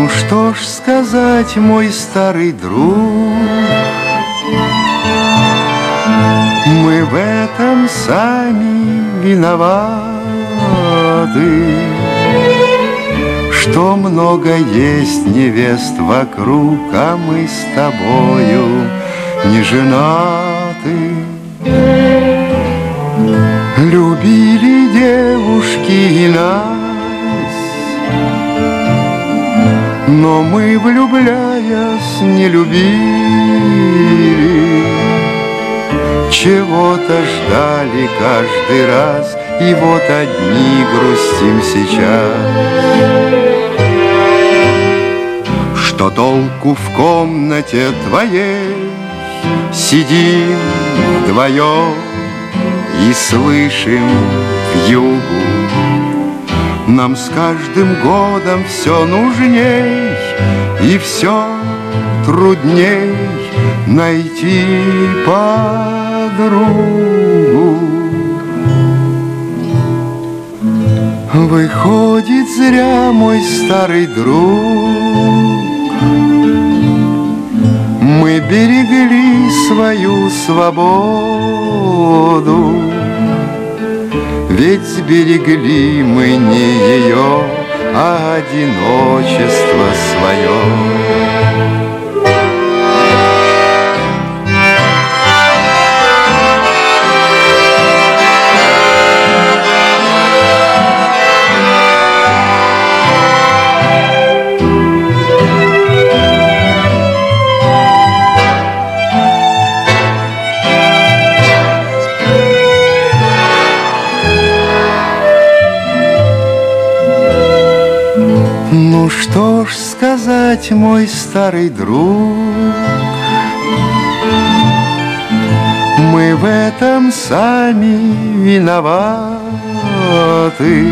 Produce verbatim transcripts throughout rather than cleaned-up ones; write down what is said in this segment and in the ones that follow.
Ну что ж сказать, мой старый друг, мы в этом сами виноваты, что много есть невест вокруг, а мы с тобою не женаты. Любили девушки и нас, но мы, влюбляясь, не любили. Чего-то ждали каждый раз, и вот одни грустим сейчас. Что толку в комнате твоей сидим вдвоем и слышим вьюгу? Нам с каждым годом все нужней и все трудней найти подругу. Выходит, зря, мой старый друг, мы берегли свою свободу. Ведь сберегли мы не ее, а одиночество свое. Ну что ж сказать, мой старый друг, мы в этом сами виноваты,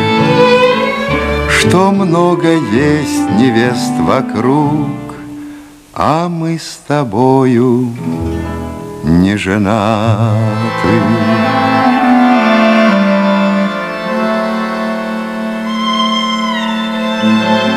что много есть невест вокруг, а мы с тобою не женаты. Thank you.